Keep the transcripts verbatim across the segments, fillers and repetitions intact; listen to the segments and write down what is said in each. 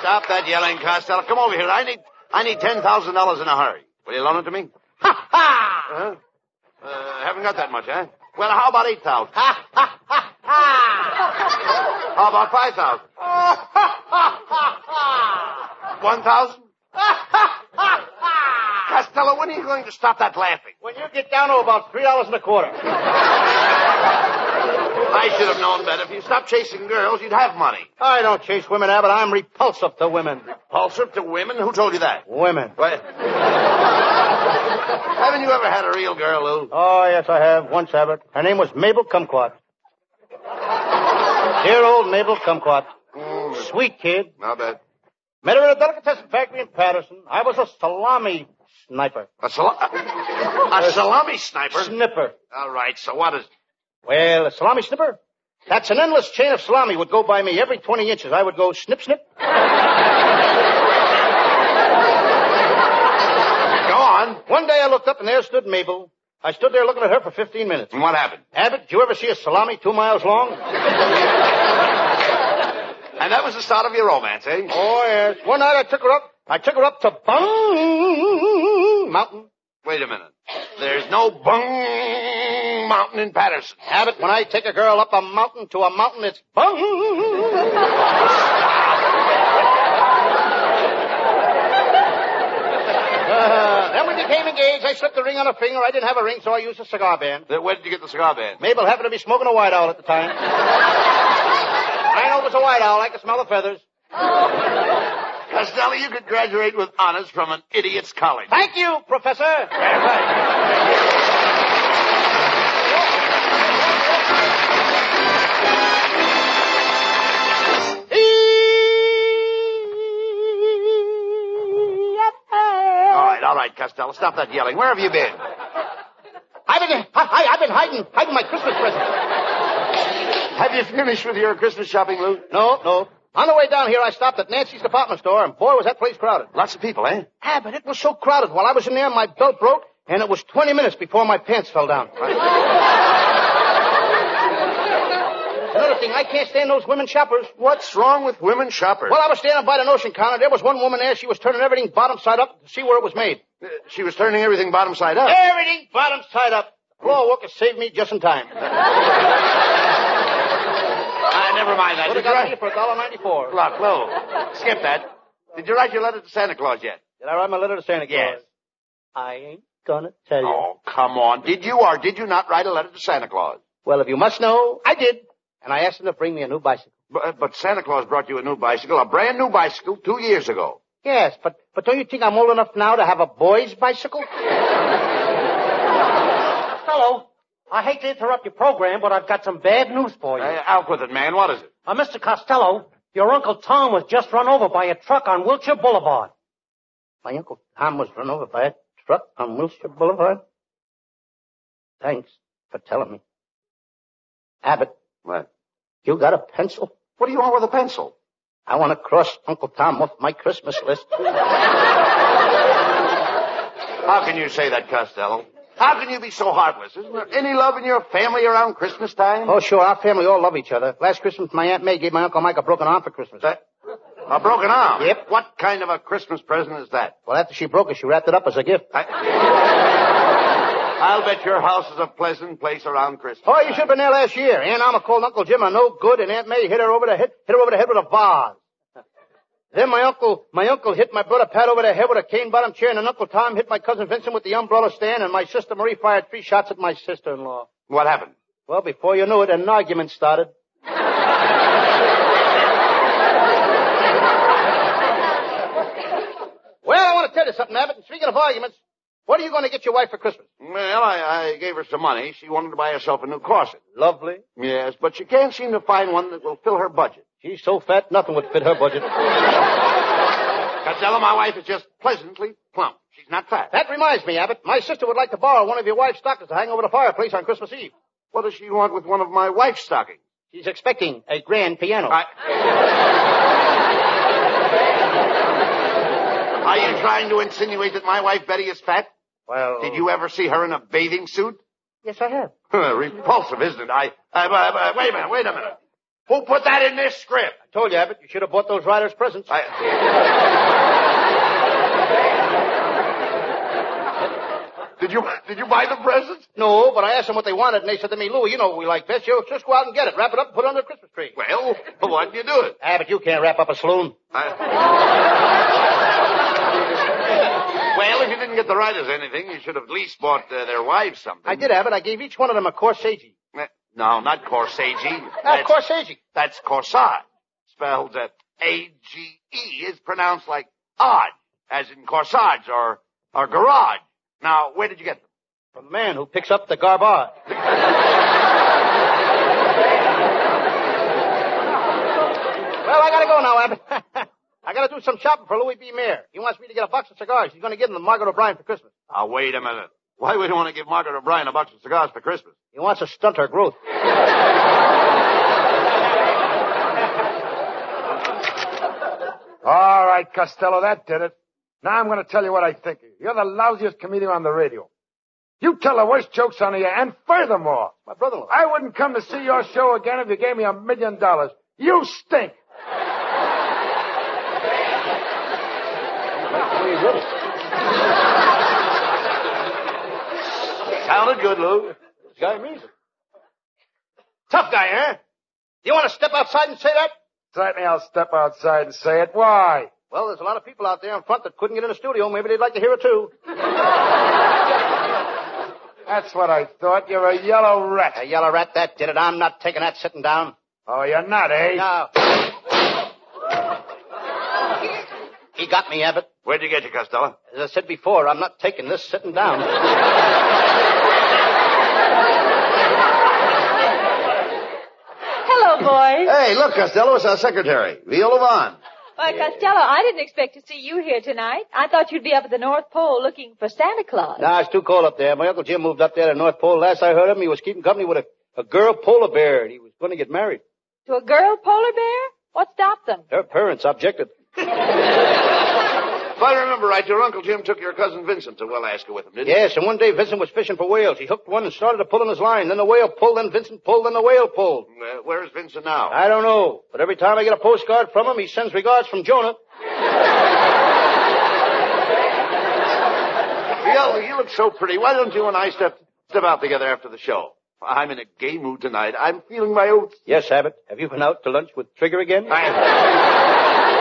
Stop that yelling, Costello. Come over here. I need I need ten thousand dollars in a hurry. Will you loan it to me? Ha ha! Uh-huh. Uh, haven't got that much, huh? Well, how about eight thousand? Ha ha ha ha! How about five thousand? Ha ha ha ha! One thousand? Ha ha ha ha! Costello, when are you going to stop that laughing? When you get down to about three dollars and a quarter. I should have known better. If you stopped chasing girls, you'd have money. I don't chase women, Abbott. I'm repulsive to women. Repulsive to women? Who told you that? Women. What? Haven't you ever had a real girl, Lou? Oh, yes, I have. Once, Abbott. Her name was Mabel Kumquat. Dear old Mabel Kumquat. Mm. Sweet kid. Not bad. Met her at a delicatessen factory in Patterson. I was a salami sniper. A, sal- a salami sniper? Snipper. All right, so what is it? Well, a salami snipper? That's an endless chain of salami would go by me every twenty inches. I would go snip, snip. Go on. One day I looked up and there stood Mabel. I stood there looking at her for fifteen minutes. And what happened? Abbott, did you ever see a salami two miles long? And that was the start of your romance, eh? Oh, yes. One night I took her up. I took her up to Bung Mountain. Wait a minute. There's no Bung Mountain in Patterson. Abbott, when I take a girl up a mountain to a mountain, it's Bung. uh, then we became engaged. I slipped a ring on her finger. I didn't have a ring, so I used a cigar band. Where did you get the cigar band? Mabel happened to be smoking a White Owl at the time. I know it was a White Owl. I could smell the feathers. Costello, you could graduate with honors from an idiot's college. Thank you, Professor. Yeah, right. All right, all right, Costello, stop that yelling. Where have you been? I've been, I, I've been hiding, hiding my Christmas present. Have you finished with your Christmas shopping, Lou? No, no. On the way down here, I stopped at Nancy's department store, and boy, was that place crowded. Lots of people, eh? Ah, but it was so crowded. While I was in there, my belt broke, and it was twenty minutes before my pants fell down. Another thing, I can't stand those women shoppers. What's wrong with women shoppers? Well, I was standing by the notion counter. There was one woman there. She was turning everything bottom side up to see where it was made. Uh, she was turning everything bottom side up. Everything bottom side up. The floor worker saved me just in time. Ah, never mind that. Would have Did you got write- me for a dollar ninety-four. Look, Lou, skip that. Did you write your letter to Santa Claus yet? Did I write my letter to Santa Claus? Yes. I ain't gonna tell you. Oh, come on. Did you or did you not write a letter to Santa Claus? Well, if you must know, I did. And I asked him to bring me a new bicycle. But, but Santa Claus brought you a new bicycle, a brand new bicycle, two years ago. Yes, but, but don't you think I'm old enough now to have a boy's bicycle? Hello. I hate to interrupt your program, but I've got some bad news for you. Uh, out with it, man. What is it? Uh, Mister Costello, your Uncle Tom was just run over by a truck on Wilshire Boulevard. My Uncle Tom was run over by a truck on Wilshire Boulevard? Thanks for telling me. Abbott, What? you got a pencil? What do you want with a pencil? I want to cross Uncle Tom off my Christmas list. How can you say that, Costello? How can you be so heartless? Isn't there any love in your family around Christmas time? Oh, sure, our family all love each other. Last Christmas, my Aunt May gave my Uncle Mike a broken arm for Christmas. That, a broken arm? Yep. What kind of a Christmas present is that? Well, after she broke it, she wrapped it up as a gift. I, I'll bet your house is a pleasant place around Christmas. Oh, you should have been there last year. Aunt Alma called Uncle Jim a no good, and Aunt May hit her over the head, hit her over the head with a vase. Then my uncle, my uncle hit my brother Pat over the head with a cane bottom chair, and then Uncle Tom hit my cousin Vincent with the umbrella stand, and my sister Marie fired three shots at my sister-in-law. What happened? Well, before you knew it, an argument started. Well, I want to tell you something, Abbott. And speaking of arguments, what are you going to get your wife for Christmas? Well, I, I gave her some money. She wanted to buy herself a new corset. Lovely. Yes, but she can't seem to find one that will fill her budget. She's so fat, nothing would fit her budget. Costello, my wife is just pleasantly plump. She's not fat. That reminds me, Abbott. My sister would like to borrow one of your wife's stockings to hang over the fireplace on Christmas Eve. What does she want with one of my wife's stockings? She's expecting a grand piano. I... Are you trying to insinuate that my wife Betty is fat? Well... Did you ever see her in a bathing suit? Yes, I have. Repulsive, isn't it? I, I, I, I... Wait a minute, wait a minute. Who put that in this script? I told you, Abbott, you should have bought those writers presents. I... Did you did you buy the presents? No, but I asked them what they wanted, and they said to me, Louie, you know what we like best. You just go out and get it. Wrap it up and put it under the Christmas tree. Well, why didn't you do it? Abbott, you can't wrap up a saloon. I... Well, if you didn't get the writers anything, you should have at least bought uh, their wives something. I did, Abbott. I gave each one of them a corsage. No, not corsage. Not corsage. That's corsage. Spelled uh, A G E is pronounced like odd, as in corsage or, or garage. Now, where did you get them? From the man who picks up the garbage. Well, I gotta go now, Abbott. I gotta do some shopping for Louis B. Mayer. He wants me to get a box of cigars. He's gonna give them to Margaret O'Brien for Christmas. Now, wait a minute. Why would you want to give Margaret O'Brien a box of cigars for Christmas? He wants to stunt her growth. All right, Costello, that did it. Now I'm going to tell you what I think of you. You're the lousiest comedian on the radio. You tell the worst jokes on the air, and furthermore, My brother-in-law. I wouldn't come to see your show again if you gave me a million dollars. You stink. Sounded good, Lou. This guy means it. Tough guy, huh? Do you want to step outside and say that? Certainly I'll step outside and say it. Why? Well, there's a lot of people out there in front that couldn't get in the studio. Maybe they'd like to hear it, too. That's what I thought. You're a yellow rat. A yellow rat, that did it. I'm not taking that sitting down. Oh, you're not, eh? No. He got me, Abbott. Where'd you get you, Costello? As I said before, I'm not taking this sitting down. Hello, boys. Hey, look, Costello, it's our secretary, Viola Vaughn. Why, Costello, I didn't expect to see you here tonight. I thought you'd be up at the North Pole looking for Santa Claus. Nah, it's too cold up there. My Uncle Jim moved up there to the North Pole. Last I heard him, he was keeping company with a, a girl polar bear, and he was going to get married. To a girl polar bear? What stopped them? Her parents objected. If I remember right, your Uncle Jim took your cousin Vincent to Alaska with him, didn't he? Yes, and one day Vincent was fishing for whales. He hooked one and started to pull on his line. Then the whale pulled, then Vincent pulled, then the whale pulled. Uh, where's Vincent now? I don't know, but every time I get a postcard from him, he sends regards from Jonah. Viola, you look so pretty. Why don't you and I step step out together after the show? I'm in a gay mood tonight. I'm feeling my oats. Yes, Abbott. Have you been out to lunch with Trigger again? I...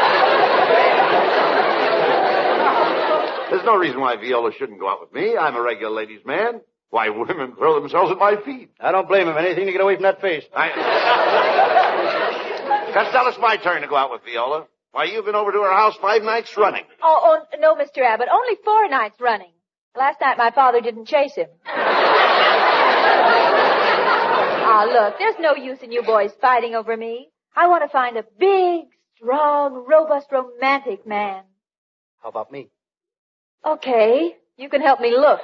There's no reason why Viola shouldn't go out with me. I'm a regular ladies' man. Why, women throw themselves at my feet. I don't blame him. Anything to get away from that face. I... Costello, it's my turn to go out with Viola. Why, you've been over to her house five nights running. Oh, oh, no, Mister Abbott. Only four nights running. Last night my father didn't chase him. Ah, look, there's no use in you boys fighting over me. I want to find a big, strong, robust, romantic man. How about me? Okay, you can help me look.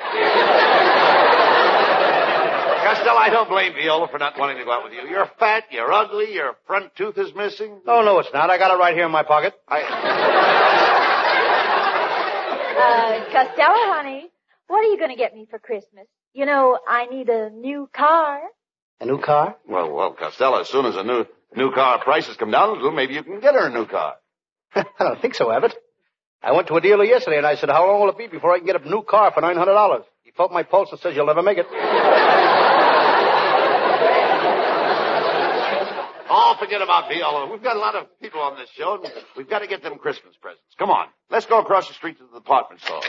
Costello, I don't blame Viola for not wanting to go out with you. You're fat, you're ugly, your front tooth is missing. Oh, no, it's not. I got it right here in my pocket. I... Uh, Costello, honey, what are you going to get me for Christmas? You know, I need a new car. A new car? Well, well, Costello, as soon as a new new car prices come down a little, maybe you can get her a new car. I don't think so, Abbott. I went to a dealer yesterday, and I said, how long will it be before I can get a new car for nine hundred dollars? He felt my pulse and says, you'll never make it. Oh, forget about Viola. We've got a lot of people on this show, and we've got to get them Christmas presents. Come on. Let's go across the street to the department store.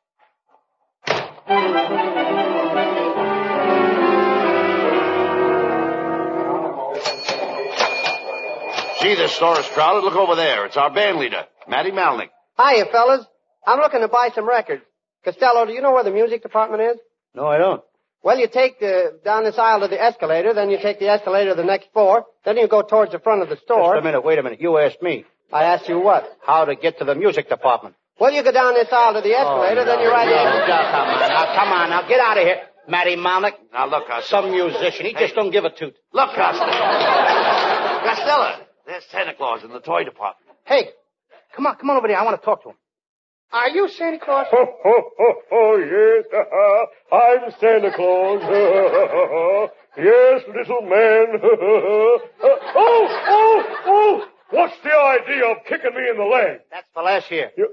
Gee, this store is crowded. Look over there. It's our band leader, Matty Malnick. Hiya, fellas. I'm looking to buy some records. Costello, do you know where the music department is? No, I don't. Well, you take the, down this aisle to the escalator, then you take the escalator to the next floor, then you go towards the front of the store. Just a minute. Wait a minute. You asked me. I asked you what? How to get to the music department. Well, you go down this aisle to the escalator, oh, then no, you're right no, in. no, come on. Now, come on. Now, get out of here. Matty Malnick. Now, look, Costello. Some musician. He Hey. just don't give a toot. Look, Costello. Costello, there's Santa Claus in the toy department. Hey, come on. Come on over there. I want to talk to him. Are you Santa Claus? Ho, ho, ho, ho, yes. I'm Santa Claus. Yes, little man. Oh, oh, oh. What's the idea of kicking me in the leg? That's for last year. You...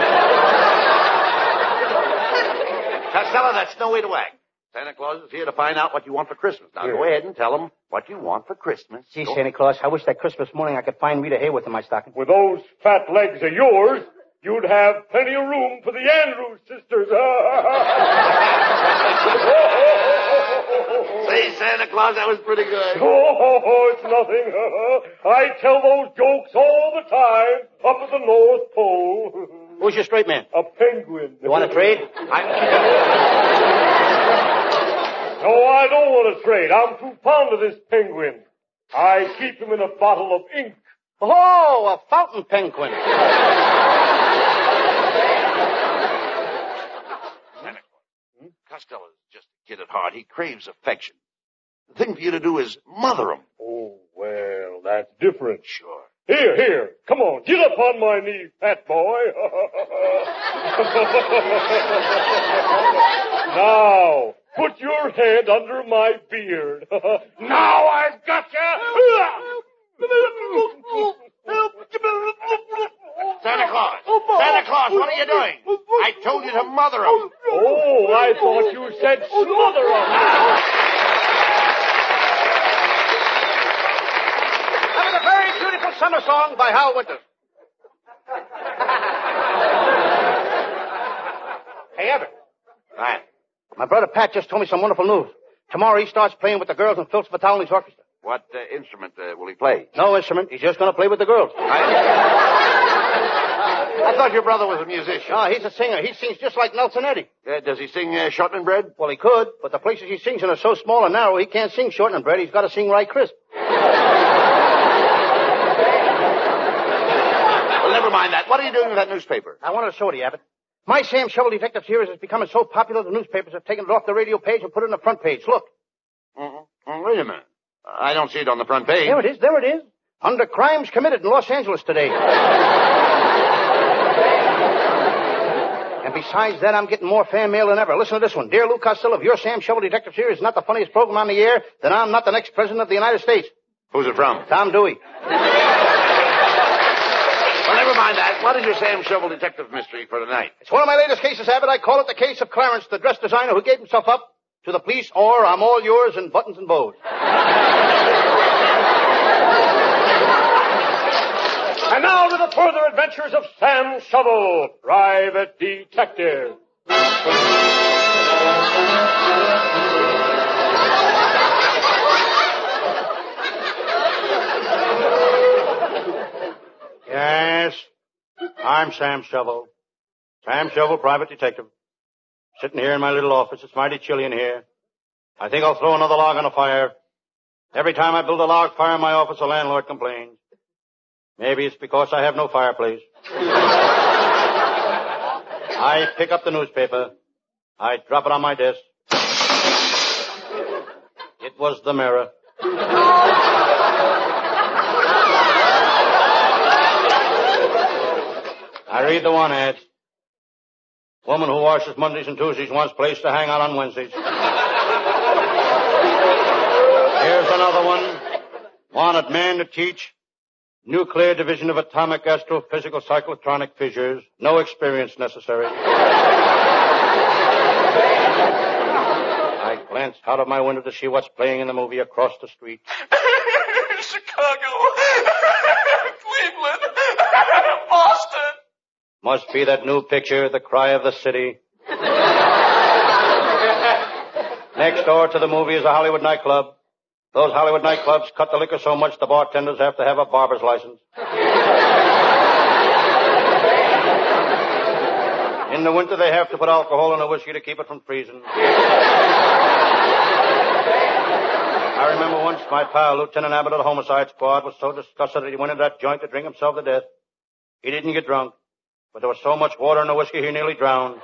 Costello, that's no way to act. Santa Claus is here to find out what you want for Christmas. Now, Yeah. go ahead and tell him what you want for Christmas. Gee, Go- Santa Claus, I wish that Christmas morning I could find Rita Hayworth in my stocking. With those fat legs of yours, you'd have plenty of room for the Andrews sisters. Say, Santa Claus, that was pretty good. Oh, it's nothing. I tell those jokes all the time up at the North Pole. Who's your straight man? A penguin. You want to trade? I'm... No, I don't want to trade. I'm too fond of this penguin. I keep him in a bottle of ink. Oh, a fountain penguin. Santa Claus. Hmm? Costello's just a kid at heart. He craves affection. The thing for you to do is mother him. Oh, well, that's different. Sure. Here, here. Come on. Get up on my knee, fat boy. Now, put your hand under my beard. Now I've got you. Santa Claus! Santa Claus, what are you doing? I told you to mother him. Oh, I thought you said smother him. That was a very beautiful summer song by Hal Winters. Hey, Everett. Right. My brother Pat just told me some wonderful news. Tomorrow he starts playing with the girls in Phillips Vitalis Orchestra. What uh, instrument uh, will he play? No instrument. He's just going to play with the girls. I... I thought your brother was a musician. No, he's a singer. He sings just like Nelson Eddy. Uh, does he sing uh, Shortland Bread? Well, he could, but the places he sings in are so small and narrow, he can't sing Shortland Bread. He's got to sing right crisp. Well, never mind that. What are you doing with that newspaper? I wanted to show it to you, Abbott. My Sam Shovel Detective series is becoming so popular, the newspapers have taken it off the radio page and put it on the front page. Look. Mm-hmm. Wait a minute. I don't see it on the front page. There it is. There it is. Under crimes committed in Los Angeles today. And besides that, I'm getting more fan mail than ever. Listen to this one. Dear Lou Costello, if your Sam Shovel Detective series is not the funniest program on the air, then I'm not the next president of the United States. Who's it from? Tom Dewey. Well, never mind that. What is your Sam Shovel Detective mystery for tonight? It's one of my latest cases, Abbott. I call it the case of Clarence, the dress designer who gave himself up to the police, or I'm all yours in buttons and bows. And now to the further adventures of Sam Shovel, private detective. Yes, I'm Sam Shovel. Sam Shovel, private detective. Sitting here in my little office. It's mighty chilly in here. I think I'll throw another log on the fire. Every time I build a log fire in my office, the landlord complains. Maybe it's because I have no fireplace. I pick up the newspaper. I drop it on my desk. It was the Mirror. I read the one ad. Woman who washes Mondays and Tuesdays wants place to hang out on Wednesdays. Here's another one. Wanted man to teach nuclear division of atomic astrophysical cyclotronic fissures. No experience necessary. I glanced out of my window to see what's playing in the movie across the street. Chicago. Cleveland. Boston. Must be that new picture, The Cry of the City. Next door to the movie is a Hollywood nightclub. Those Hollywood nightclubs cut the liquor so much the bartenders have to have a barber's license. In the winter, they have to put alcohol in the whiskey to keep it from freezing. I remember once my pal, Lieutenant Abbott of the Homicide Squad, was so disgusted that he went into that joint to drink himself to death. He didn't get drunk, but there was so much water in the whiskey he nearly drowned.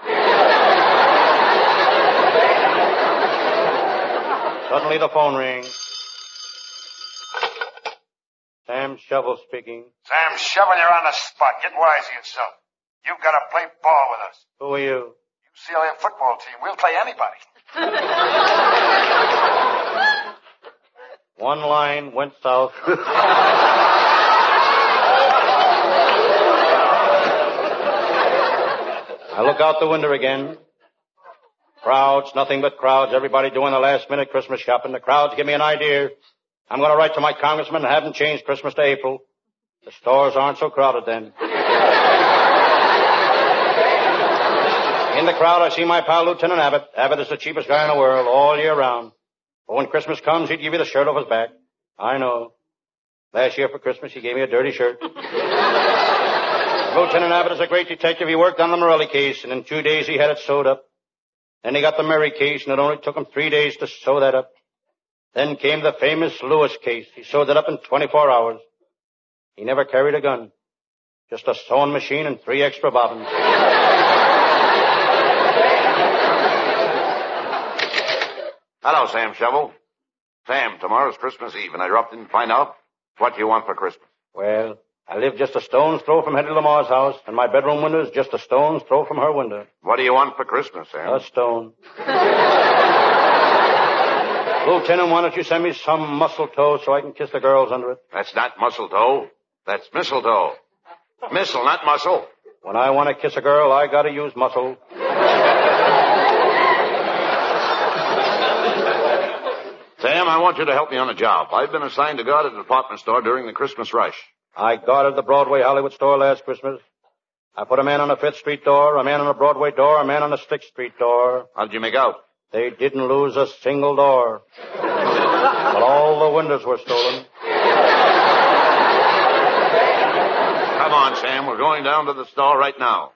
Suddenly the phone rings. Sam Shovel speaking. Sam Shovel, you're on the spot. Get wise to yourself. You've got to play ball with us. Who are you? U C L A football team. We'll play anybody. One line went south. I look out the window again. Crowds, nothing but crowds. Everybody doing the last minute Christmas shopping. The crowds give me an idea. I'm going to write to my congressman and have him change Christmas to April. The stores aren't so crowded then. In the crowd, I see my pal, Lieutenant Abbott. Abbott is the cheapest guy in the world all year round. But when Christmas comes, he'd give you the shirt off his back. I know. Last year for Christmas, he gave me a dirty shirt. Lieutenant Abbott is a great detective. He worked on the Morelli case, and in two days he had it sewed up. Then he got the Murray case, and it only took him three days to sew that up. Then came the famous Lewis case. He sewed it up in twenty-four hours. He never carried a gun. Just a sewing machine and three extra bobbins. Hello, Sam Shovel. Sam, tomorrow's Christmas Eve, and I dropped in to find out what you want for Christmas. Well, I live just a stone's throw from Hetty Lamar's house, and my bedroom window is just a stone's throw from her window. What do you want for Christmas, Sam? A stone. Lieutenant, why don't you send me some mistletoe so I can kiss the girls under it? That's not mistletoe. That's mistletoe. Missile, not muscle. When I want to kiss a girl, I gotta use muscle. Sam, I want you to help me on a job. I've been assigned to guard a department store during the Christmas rush. I guarded the Broadway Hollywood store last Christmas. I put a man on the Fifth Street door, a man on the Broadway door, a man on the Sixth Street door. How did you make out? They didn't lose a single door. But all the windows were stolen. Come on, Sam. We're going down to the store right now.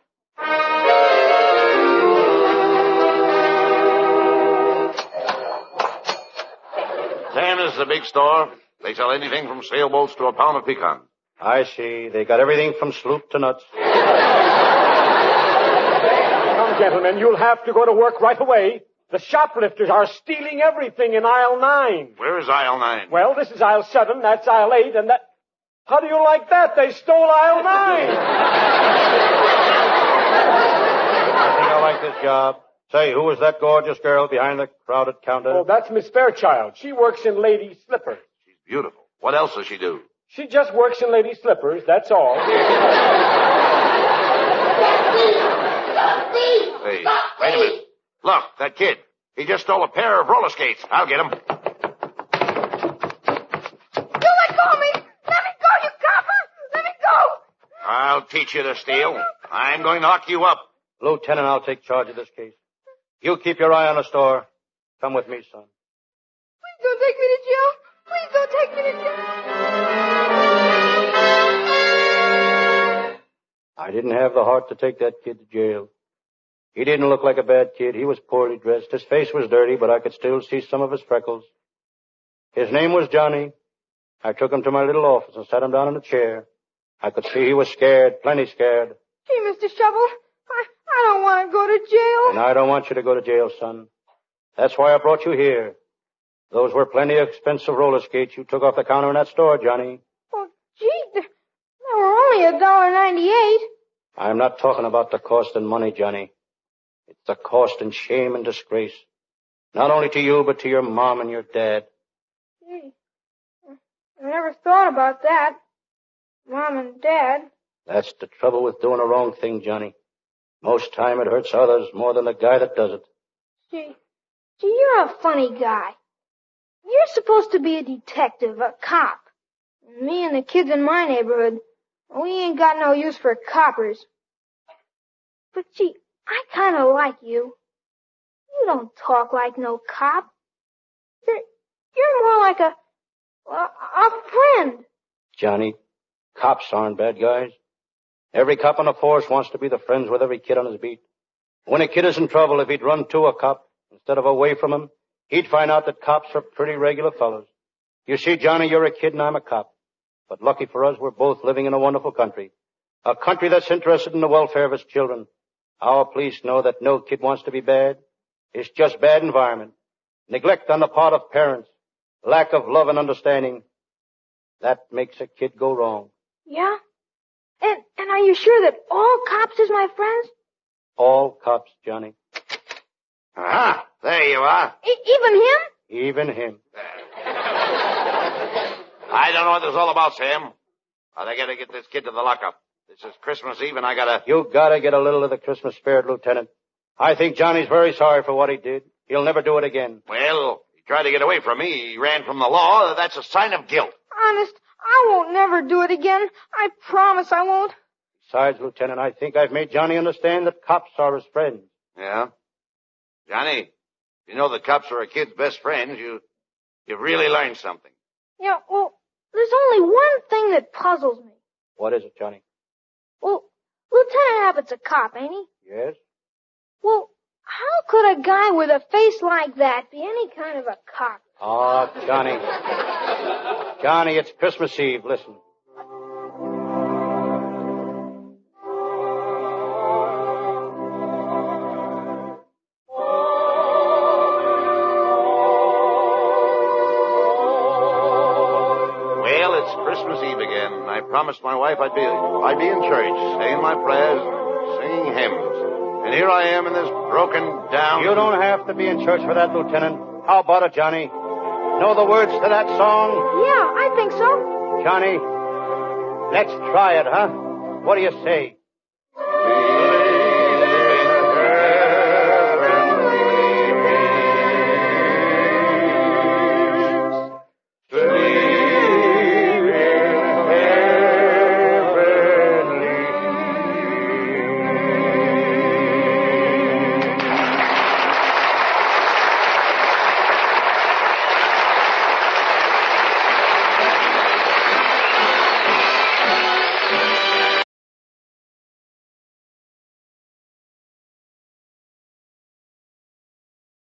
Sam, this is a big store. They sell anything from sailboats to a pound of pecan. I see. They got everything from sloop to nuts. Come, gentlemen, you'll have to go to work right away. The shoplifters are stealing everything in aisle nine. Where is aisle nine? Well, this is aisle seven, that's aisle eight, and that... How do you like that? They stole aisle nine. I think I like this job. Say, who is that gorgeous girl behind the crowded counter? Oh, that's Miss Fairchild. She works in ladies' slippers. She's beautiful. What else does she do? She just works in ladies' slippers, that's all. Hey, wait a minute. Look, that kid. He just stole a pair of roller skates. I'll get him. You let go of me! Let me go, you copper! Let me go! I'll teach you to steal. I'm going to lock you up. Lieutenant, I'll take charge of this case. You keep your eye on the store. Come with me, son. Please don't take me to jail. Please don't take me to jail. I didn't have the heart to take that kid to jail. He didn't look like a bad kid. He was poorly dressed. His face was dirty, but I could still see some of his freckles. His name was Johnny. I took him to my little office and sat him down in a chair. I could see he was scared, plenty scared. Gee, Mister Shovel, I, I don't want to go to jail. And I don't want you to go to jail, son. That's why I brought you here. Those were plenty expensive roller skates you took off the counter in that store, Johnny. Oh, gee, they, they were only a dollar ninety-eight. I'm not talking about the cost in money, Johnny. It's the cost in shame and disgrace. Not only to you, but to your mom and your dad. Gee, I never thought about that. Mom and Dad. That's the trouble with doing a wrong thing, Johnny. Most time it hurts others more than the guy that does it. Gee, gee, you're a funny guy. You're supposed to be a detective, a cop. Me and the kids in my neighborhood, we ain't got no use for coppers. But gee, I kinda like you. You don't talk like no cop. You're, you're more like a, a, a friend. Johnny, cops aren't bad guys. Every cop on the force wants to be the friends with every kid on his beat. When a kid is in trouble, if he'd run to a cop instead of away from him, he'd find out that cops are pretty regular fellows. You see, Johnny, you're a kid and I'm a cop. But lucky for us, we're both living in a wonderful country. A country that's interested in the welfare of its children. Our police know that no kid wants to be bad. It's just bad environment. Neglect on the part of parents. Lack of love and understanding. That makes a kid go wrong. Yeah? And, and are you sure that all cops is my friends? All cops, Johnny. Ah, there you are. E- even him? Even him. I don't know what this is all about, Sam. But I gotta get this kid to the lockup. This is Christmas Eve and I gotta... You gotta get a little of the Christmas spirit, Lieutenant. I think Johnny's very sorry for what he did. He'll never do it again. Well, he tried to get away from me. He ran from the law. That's a sign of guilt. Honest, I won't never do it again. I promise I won't. Besides, Lieutenant, I think I've made Johnny understand that cops are his friends. Yeah? Johnny, you know that cops are a kid's best friends. You, you've really learned something. Yeah, well, there's only one thing that puzzles me. What is it, Johnny? Well, Lieutenant Abbott's a cop, ain't he? Yes? Well, how could a guy with a face like that be any kind of a cop? Oh, Johnny. Johnny, it's Christmas Eve. Listen. Well, it's Christmas Eve again. I promised my wife I'd be, I'd be in church, saying my prayers, singing hymns. And here I am in this broken down... You don't have to be in church for that, Lieutenant. How about it, Johnny? Know the words to that song? Yeah, I think so. Johnny, let's try it, huh? What do you say?